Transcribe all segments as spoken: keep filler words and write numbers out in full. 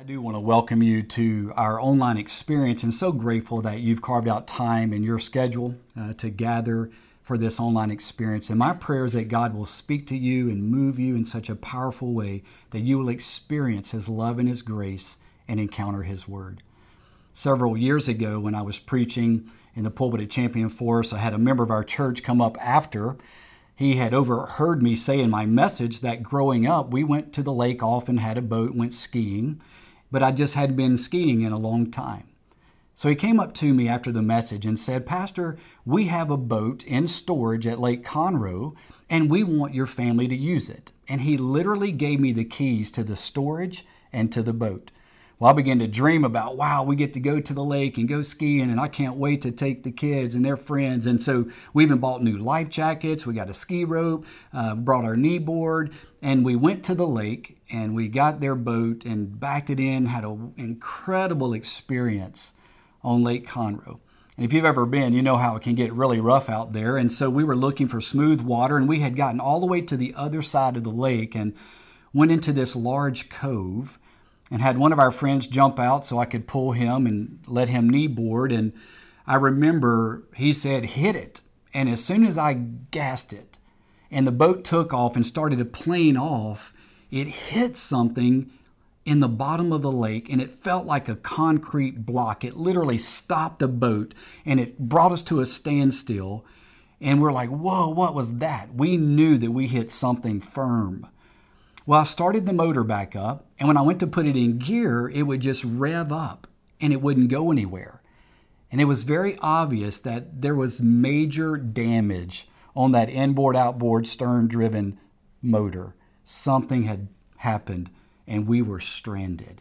do want to welcome you to our online experience and so grateful that you've carved out time in your schedule uh, to gather for this online experience. And my prayer is that God will speak to you and move you in such a powerful way that you will experience His love and His grace and encounter His Word. Several years ago when I was preaching in the pulpit at Champion Forest, I had a member of our church come up after. He had overheard me say in my message that growing up, we went to the lake often, had a boat, went skiing, but I just hadn't been skiing in a long time. So he came up to me after the message and said, "Pastor, we have a boat in storage at Lake Conroe, and we want your family to use it." And he literally gave me the keys to the storage and to the boat. Well, I began to dream about, wow, we get to go to the lake and go skiing, and I can't wait to take the kids and their friends. And so we even bought new life jackets. We got a ski rope, uh, brought our knee board, and we went to the lake, and we got their boat and backed it in, had an incredible experience on Lake Conroe. And if you've ever been, you know how it can get really rough out there. And so we were looking for smooth water, and we had gotten all the way to the other side of the lake and went into this large cove and had one of our friends jump out so I could pull him and let him kneeboard. And I remember he said, "Hit it." And as soon as I gassed it and the boat took off and started to plane off, it hit something in the bottom of the lake, and it felt like a concrete block. It literally stopped the boat, and it brought us to a standstill. And we're like, whoa, what was that? We knew that we hit something firm. Well, I started the motor back up, and when I went to put it in gear, it would just rev up, and it wouldn't go anywhere. And it was very obvious that there was major damage on that inboard, outboard, stern-driven motor. Something had happened, and we were stranded.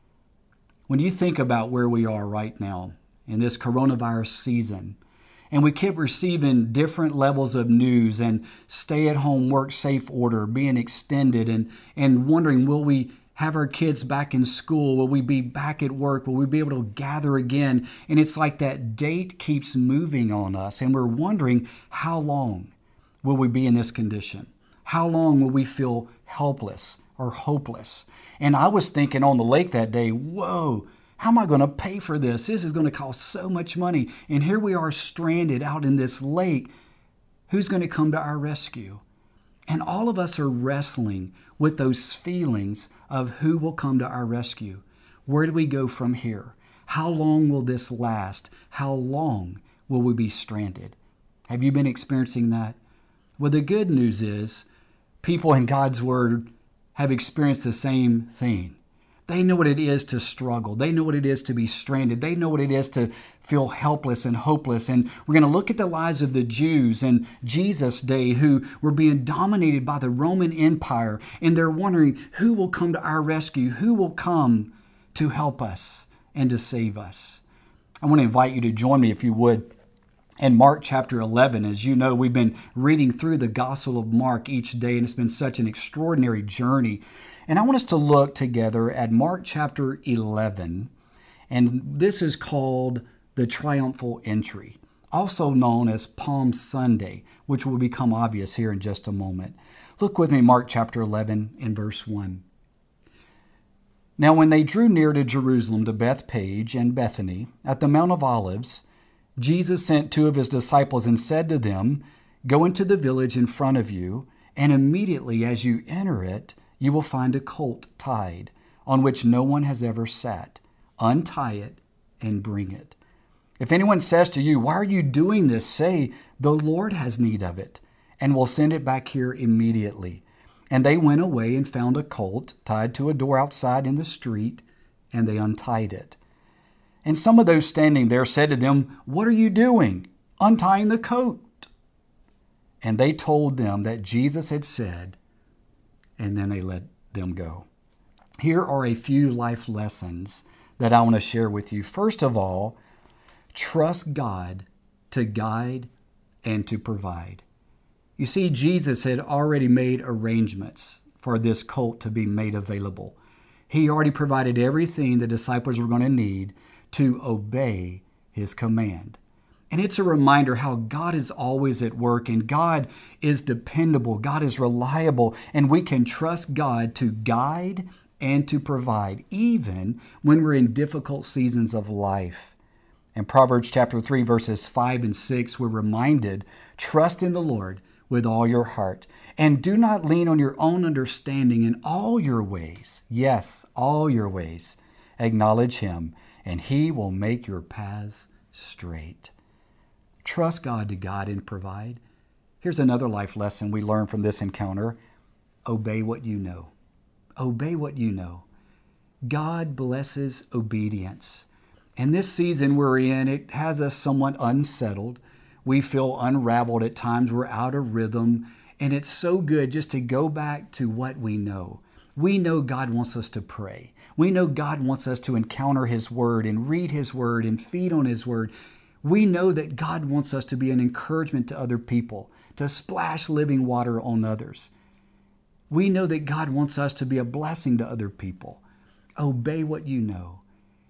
When you think about where we are right now in this coronavirus season, and we keep receiving different levels of news and stay-at-home work safe order being extended and, and wondering, will we have our kids back in school? Will we be back at work? Will we be able to gather again? And it's like that date keeps moving on us, and we're wondering, how long will we be in this condition? How long will we feel helpless or hopeless? And I was thinking on the lake that day, whoa, how am I going to pay for this? This is going to cost so much money. And here we are stranded out in this lake. Who's going to come to our rescue? And all of us are wrestling with those feelings of who will come to our rescue. Where do we go from here? How long will this last? How long will we be stranded? Have you been experiencing that? Well, the good news is people in God's Word have experienced the same thing. They know what it is to struggle. They know what it is to be stranded. They know what it is to feel helpless and hopeless. And we're going to look at the lives of the Jews in Jesus' day who were being dominated by the Roman Empire. And they're wondering, who will come to our rescue? Who will come to help us and to save us? I want to invite you to join me, if you would, in Mark chapter eleven. As you know, we've been reading through the Gospel of Mark each day, and it's been such an extraordinary journey. And I want us to look together at Mark chapter eleven, and this is called the Triumphal Entry, also known as Palm Sunday, which will become obvious here in just a moment. Look with me, Mark chapter eleven in verse one. Now when they drew near to Jerusalem, to Bethphage and Bethany, at the Mount of Olives, Jesus sent two of His disciples and said to them, "Go into the village in front of you, and immediately as you enter it, you will find a colt tied, on which no one has ever sat. Untie it and bring it. If anyone says to you, 'Why are you doing this?' say, 'The Lord has need of it, and will send it back here immediately.' And they went away and found a colt tied to a door outside in the street, and they untied it. And some of those standing there said to them, 'What are you doing, untying the colt?' And they told them that Jesus had said, and then they let them go." Here are a few life lessons that I want to share with you. First of all, trust God to guide and to provide. You see, Jesus had already made arrangements for this colt to be made available. He already provided everything the disciples were going to need to obey His command. And it's a reminder how God is always at work, and God is dependable, God is reliable, and we can trust God to guide and to provide, even when we're in difficult seasons of life. In Proverbs chapter three, verses five and six, we're reminded, trust in the Lord with all your heart, and do not lean on your own understanding. In all your ways, yes, all your ways, acknowledge Him, and He will make your paths straight. Trust God to guide and provide. Here's another life lesson we learn from this encounter. Obey what you know. Obey what you know. God blesses obedience. And this season we're in, it has us somewhat unsettled. We feel unraveled at times. We're out of rhythm. And it's so good just to go back to what we know. We know God wants us to pray. We know God wants us to encounter His Word and read His Word and feed on His Word. We know that God wants us to be an encouragement to other people, to splash living water on others. We know that God wants us to be a blessing to other people. Obey what you know.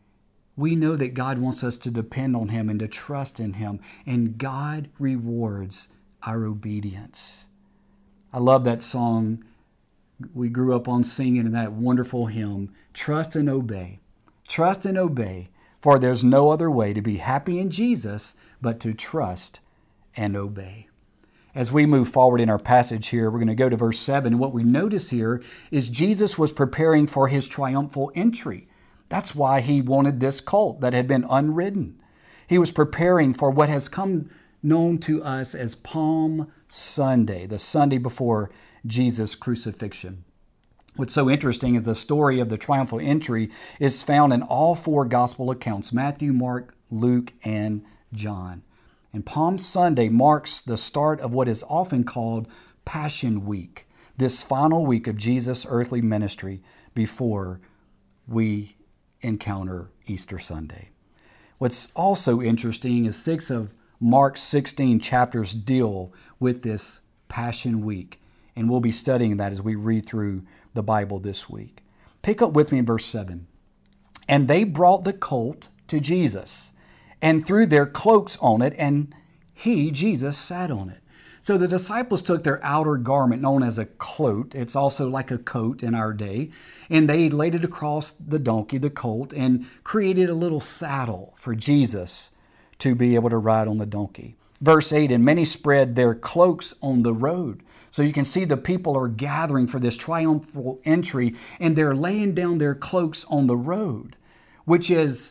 We know that God wants us to depend on Him and to trust in Him, and God rewards our obedience. I love that song we grew up on singing in that wonderful hymn, Trust and Obey. Trust and obey, for there's no other way to be happy in Jesus but to trust and obey. As we move forward in our passage here, we're going to go to verse seven. And what we notice here is Jesus was preparing for His triumphal entry. That's why He wanted this colt that had been unridden. He was preparing for what has come known to us as Palm Sunday, the Sunday before Jesus' crucifixion. What's so interesting is the story of the triumphal entry is found in all four gospel accounts, Matthew, Mark, Luke, and John. And Palm Sunday marks the start of what is often called Passion Week, this final week of Jesus' earthly ministry before we encounter Easter Sunday. What's also interesting is six of Mark's sixteen chapters deal with this Passion Week, and we'll be studying that as we read through the Bible this week. Pick up with me in verse seven. And they brought the colt to Jesus and threw their cloaks on it, and He, Jesus, sat on it. So the disciples took their outer garment known as a cloak. It's also like a coat in our day. And they laid it across the donkey, the colt, and created a little saddle for Jesus to be able to ride on the donkey. Verse eight, and many spread their cloaks on the road. So you can see the people are gathering for this triumphal entry, and they're laying down their cloaks on the road, which is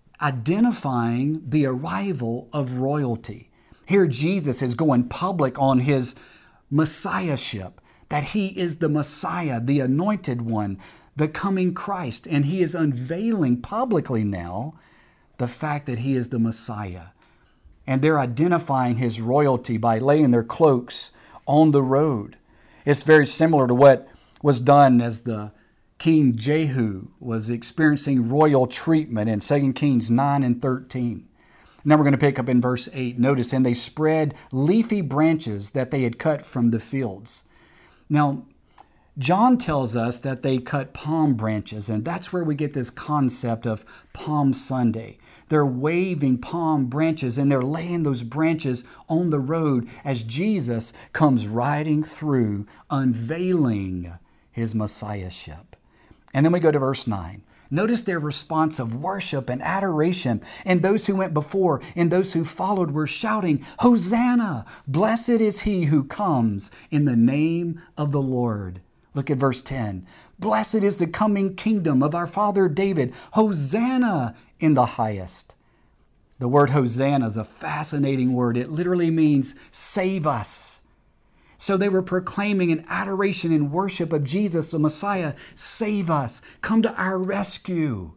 identifying the arrival of royalty. Here Jesus is going public on His messiahship, that He is the Messiah, the anointed one, the coming Christ. And He is unveiling publicly now the fact that He is the Messiah. And they're identifying His royalty by laying their cloaks on the road. It's very similar to what was done as the King Jehu was experiencing royal treatment in Second Kings nine and thirteen. Now we're going to pick up in verse eight. Notice, and they spread leafy branches that they had cut from the fields. Now, John tells us that they cut palm branches, and that's where we get this concept of Palm Sunday. They're waving palm branches, and they're laying those branches on the road as Jesus comes riding through, unveiling His messiahship. And then we go to verse nine. Notice their response of worship and adoration. And those who went before and those who followed were shouting, Hosanna! Blessed is He who comes in the name of the Lord. Look at verse ten. Blessed is the coming kingdom of our father David. Hosanna in the highest. The word Hosanna is a fascinating word. It literally means save us. So they were proclaiming an adoration and worship of Jesus, the Messiah. Save us. Come to our rescue.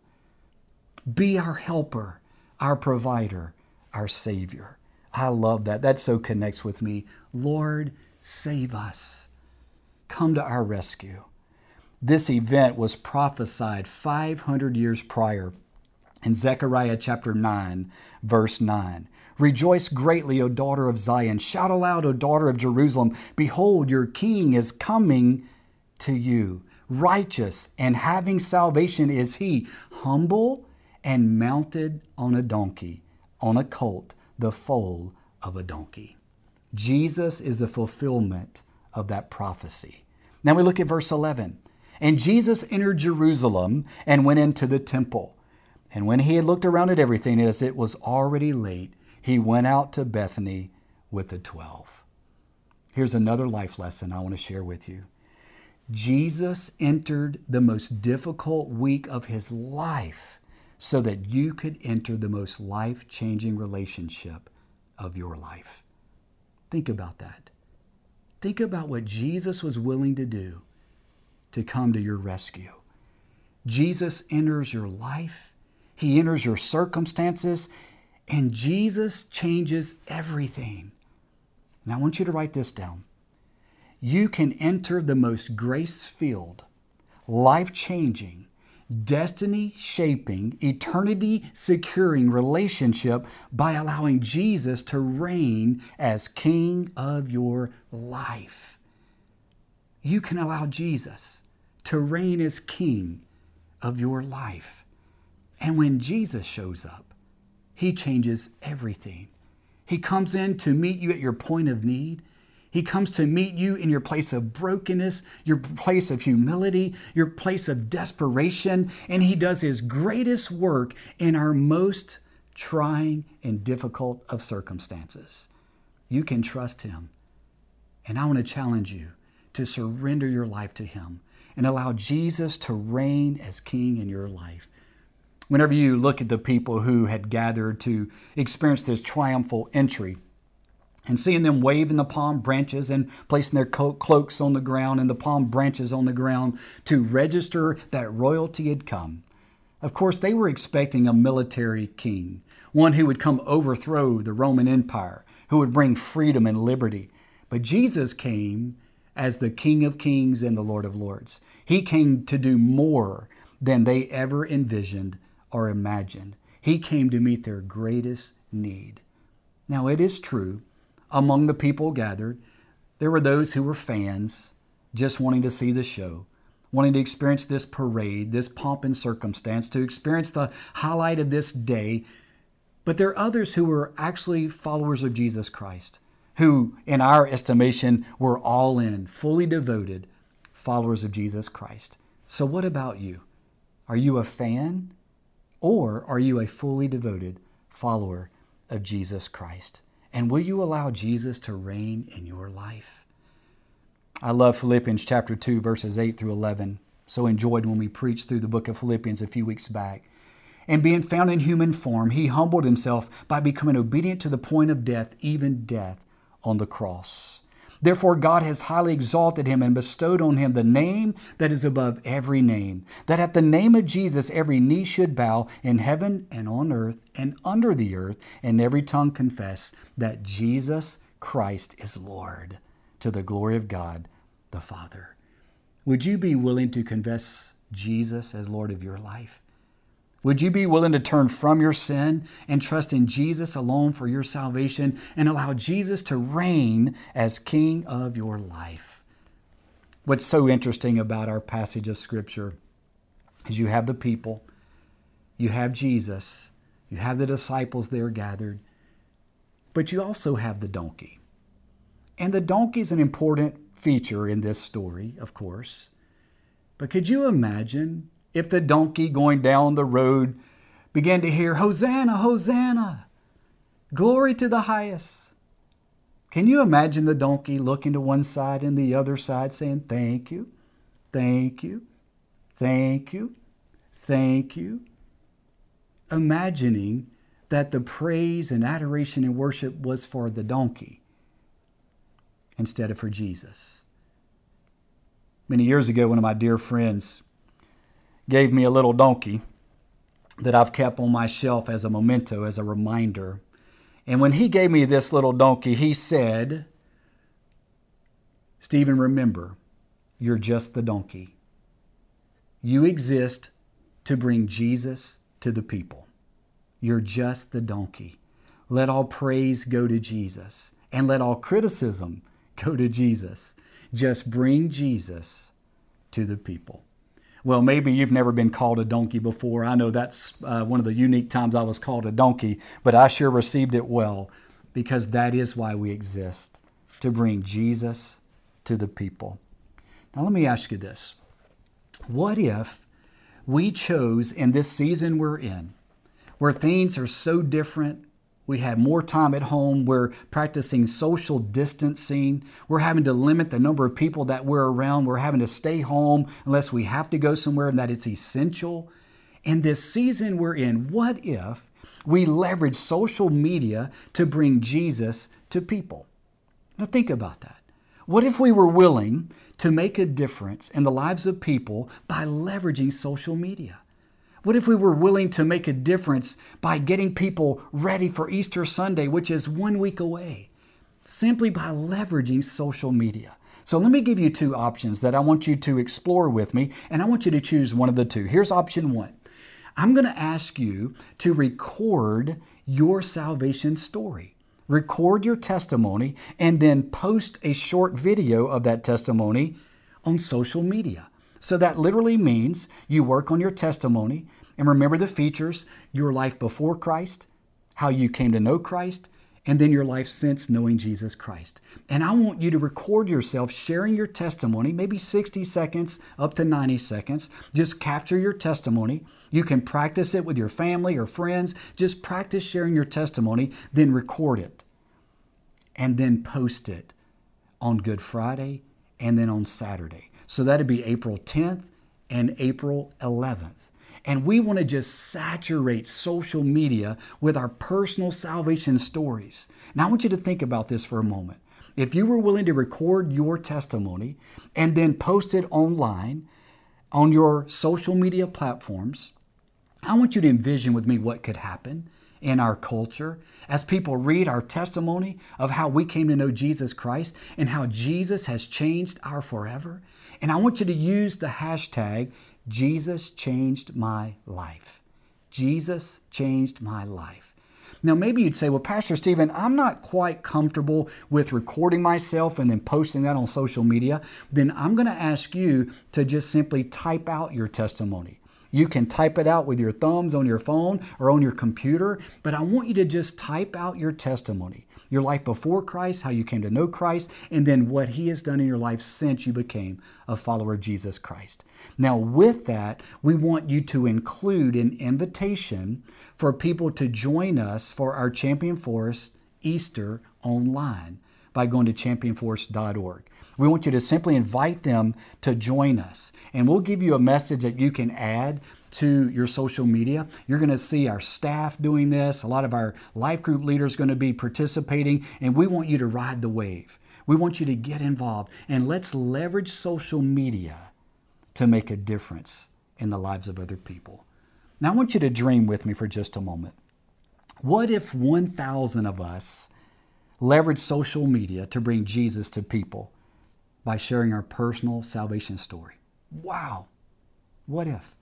Be our helper, our provider, our Savior. I love that. That so connects with me. Lord, save us. Come to our rescue. This event was prophesied five hundred years prior in Zechariah chapter nine, verse nine. Rejoice greatly, O daughter of Zion. Shout aloud, O daughter of Jerusalem. Behold, your king is coming to you. Righteous and having salvation is He, humble and mounted on a donkey, on a colt, the foal of a donkey. Jesus is the fulfillment of that prophecy. Now we look at verse eleven. And Jesus entered Jerusalem and went into the temple. And when he had looked around at everything, as it was already late, he went out to Bethany with the twelve. Here's another life lesson I want to share with you. Jesus entered the most difficult week of his life so that you could enter the most life-changing relationship of your life. Think about that. Think about what Jesus was willing to do to come to your rescue. Jesus enters your life. He enters your circumstances, and Jesus changes everything. And I want you to write this down. You can enter the most grace-filled, life-changing, destiny-shaping, eternity-securing relationship by allowing Jesus to reign as King of your life. You can allow Jesus to reign as King of your life. And when Jesus shows up, He changes everything. He comes in to meet you at your point of need. He comes to meet you in your place of brokenness, your place of humility, your place of desperation, and He does His greatest work in our most trying and difficult of circumstances. You can trust Him. And I want to challenge you to surrender your life to Him and allow Jesus to reign as King in your life. Whenever you look at the people who had gathered to experience this triumphal entry, and seeing them waving the palm branches and placing their cloaks on the ground and the palm branches on the ground to register that royalty had come. Of course, they were expecting a military king, one who would come overthrow the Roman Empire, who would bring freedom and liberty. But Jesus came as the King of Kings and the Lord of Lords. He came to do more than they ever envisioned or imagined. He came to meet their greatest need. Now, it is true, among the people gathered, there were those who were fans, just wanting to see the show, wanting to experience this parade, this pomp and circumstance, to experience the highlight of this day. But there are others who were actually followers of Jesus Christ, who, in our estimation, were all in, fully devoted followers of Jesus Christ. So what about you? Are you a fan, or are you a fully devoted follower of Jesus Christ? And will you allow Jesus to reign in your life? I love Philippians chapter two, verses eight through eleven. So enjoyed when we preached through the book of Philippians a few weeks back. And being found in human form, He humbled Himself by becoming obedient to the point of death, even death on the cross. Therefore, God has highly exalted Him and bestowed on Him the name that is above every name, that at the name of Jesus every knee should bow in heaven and on earth and under the earth, and every tongue confess that Jesus Christ is Lord, to the glory of God the Father. Would you be willing to confess Jesus as Lord of your life? Would you be willing to turn from your sin and trust in Jesus alone for your salvation and allow Jesus to reign as King of your life? What's so interesting about our passage of Scripture is you have the people, you have Jesus, you have the disciples there gathered, but you also have the donkey. And the donkey is an important feature in this story, of course. But could you imagine if the donkey going down the road began to hear, "Hosanna, Hosanna, glory to the highest"? Can you imagine the donkey looking to one side and the other side saying, "Thank you, thank you, thank you, thank you"? Imagining that the praise and adoration and worship was for the donkey instead of for Jesus. Many years ago, one of my dear friends gave me a little donkey that I've kept on my shelf as a memento, as a reminder. And when he gave me this little donkey, he said, "Stephen, remember, you're just the donkey. You exist to bring Jesus to the people. You're just the donkey. Let all praise go to Jesus, and let all criticism go to Jesus. Just bring Jesus to the people." Well, maybe you've never been called a donkey before. I know that's uh, one of the unique times I was called a donkey, but I sure received it well, because that is why we exist, to bring Jesus to the people. Now let me ask you this. What if we chose in this season we're in, where things are so different, we have more time at home, we're practicing social distancing, we're having to limit the number of people that we're around, we're having to stay home unless we have to go somewhere and that it's essential. In this season we're in, what if we leverage social media to bring Jesus to people? Now think about that. What if we were willing to make a difference in the lives of people by leveraging social media? What if we were willing to make a difference by getting people ready for Easter Sunday, which is one week away, simply by leveraging social media? So let me give you two options that I want you to explore with me, and I want you to choose one of the two. Here's option one. I'm going to ask you to record your salvation story. Record your testimony and then post a short video of that testimony on social media. So that literally means you work on your testimony and remember the features: your life before Christ, how you came to know Christ, and then your life since knowing Jesus Christ. And I want you to record yourself sharing your testimony, maybe sixty seconds up to ninety seconds. Just capture your testimony. You can practice it with your family or friends. Just practice sharing your testimony, then record it. And then post it on Good Friday and then on Saturday. So that'd be April tenth and April eleventh. And we want to just saturate social media with our personal salvation stories. Now I want you to think about this for a moment. If you were willing to record your testimony and then post it online on your social media platforms, I want you to envision with me what could happen in our culture as people read our testimony of how we came to know Jesus Christ and how Jesus has changed our forever. And I want you to use the hashtag Jesus changed my life. Jesus changed my life. Now, maybe you'd say, well, Pastor Stephen, I'm not quite comfortable with recording myself and then posting that on social media. Then I'm going to ask you to just simply type out your testimony. You can type it out with your thumbs on your phone or on your computer, but I want you to just type out your testimony, your life before Christ, how you came to know Christ, and then what He has done in your life since you became a follower of Jesus Christ. Now, with that, we want you to include an invitation for people to join us for our Champion Forest Easter online by going to champion forest dot org. We want you to simply invite them to join us. And we'll give you a message that you can add to your social media. You're going to see our staff doing this. A lot of our life group leaders are going to be participating. And we want you to ride the wave. We want you to get involved. And let's leverage social media to make a difference in the lives of other people. Now, I want you to dream with me for just a moment. What if one thousand of us leverage social media to bring Jesus to people by sharing our personal salvation story? Wow. What if?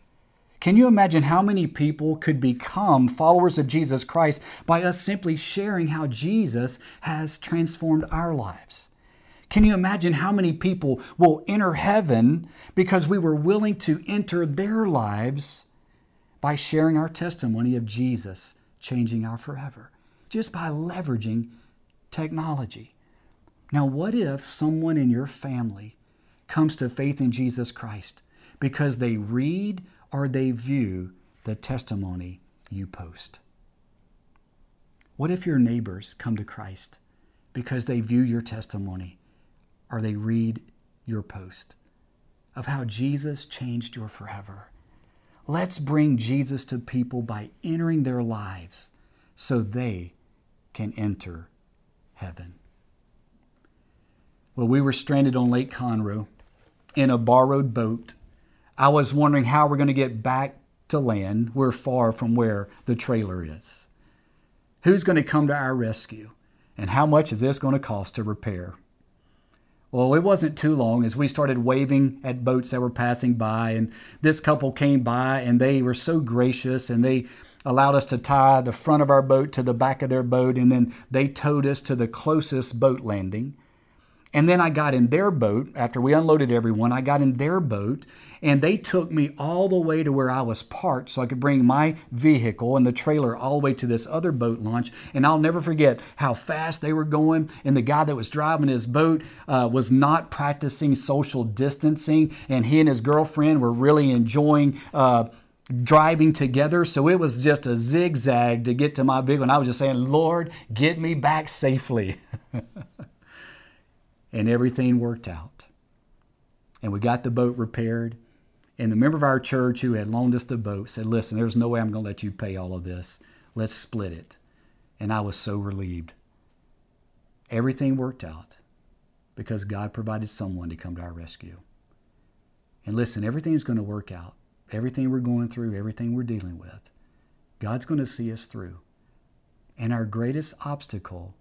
Can you imagine how many people could become followers of Jesus Christ by us simply sharing how Jesus has transformed our lives? Can you imagine how many people will enter heaven because we were willing to enter their lives by sharing our testimony of Jesus changing our forever, just by leveraging technology? Now, what if someone in your family comes to faith in Jesus Christ because they read or they view the testimony you post? What if your neighbors come to Christ because they view your testimony or they read your post of how Jesus changed your forever? Let's bring Jesus to people by entering their lives so they can enter heaven. Well, we were stranded on Lake Conroe in a borrowed boat. I was wondering how we're going to get back to land. We're far from where the trailer is. Who's going to come to our rescue? And how much is this going to cost to repair? Well, it wasn't too long as we started waving at boats that were passing by, and this couple came by and they were so gracious and they allowed us to tie the front of our boat to the back of their boat, and then they towed us to the closest boat landing. And then I got in their boat. After we unloaded everyone, I got in their boat, and they took me all the way to where I was parked so I could bring my vehicle and the trailer all the way to this other boat launch. And I'll never forget how fast they were going. And the guy that was driving his boat uh, was not practicing social distancing. And he and his girlfriend were really enjoying uh, driving together. So it was just a zigzag to get to my vehicle. And I was just saying, Lord, get me back safely. And everything worked out. And we got the boat repaired. And the member of our church who had loaned us the boat said, listen, there's no way I'm going to let you pay all of this. Let's split it. And I was so relieved. Everything worked out because God provided someone to come to our rescue. And listen, everything's going to work out. Everything we're going through, everything we're dealing with, God's going to see us through. And our greatest obstacle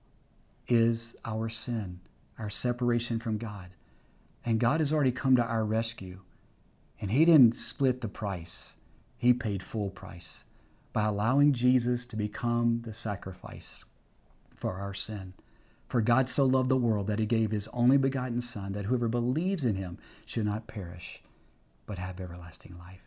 is our sin, our separation from God. And God has already come to our rescue. And He didn't split the price. He paid full price by allowing Jesus to become the sacrifice for our sin. For God so loved the world that He gave His only begotten Son, that whoever believes in Him should not perish, but have everlasting life.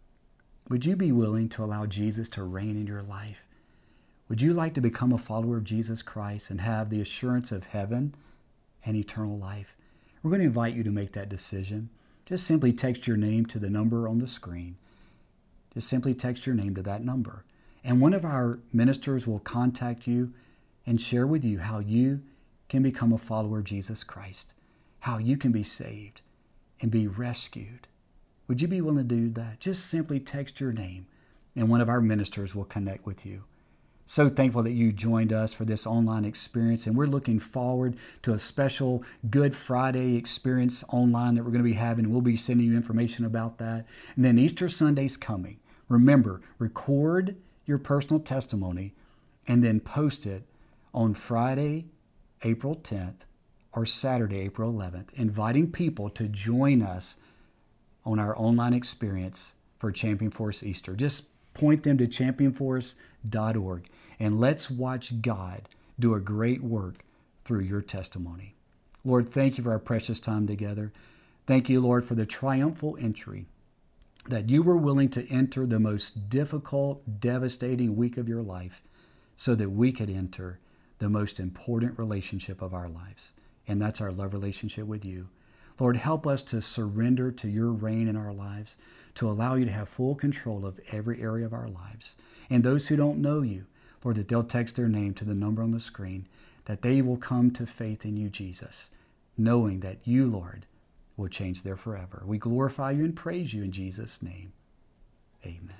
Would you be willing to allow Jesus to reign in your life? Would you like to become a follower of Jesus Christ and have the assurance of heaven and eternal life? We're going to invite you to make that decision. Just simply text your name to the number on the screen. Just simply text your name to that number. And one of our ministers will contact you and share with you how you can become a follower of Jesus Christ, how you can be saved and be rescued. Would you be willing to do that? Just simply text your name and one of our ministers will connect with you. So thankful that you joined us for this online experience, and we're looking forward to a special Good Friday experience online that we're going to be having. We'll be sending you information about that. And then Easter Sunday's coming. Remember, record your personal testimony and then post it on Friday, April tenth or Saturday, April eleventh, inviting people to join us on our online experience for Champion Force Easter. Just point them to champion force dot org and let's watch God do a great work through your testimony. Lord, thank you for our precious time together. Thank you, Lord, for the triumphal entry that you were willing to enter the most difficult, devastating week of your life so that we could enter the most important relationship of our lives, and that's our love relationship with you. Lord, help us to surrender to your reign in our lives, to allow you to have full control of every area of our lives. And those who don't know you, Lord, that they'll text their name to the number on the screen, that they will come to faith in you, Jesus, knowing that you, Lord, will change their forever. We glorify you and praise you in Jesus' name. Amen.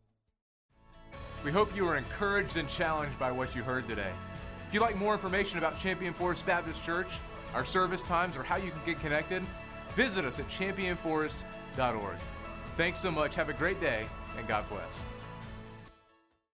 We hope you were encouraged and challenged by what you heard today. If you'd like more information about Champion Forest Baptist Church, our service times, or how you can get connected, visit us at champion forest dot org. Thanks so much. Have a great day, and God bless.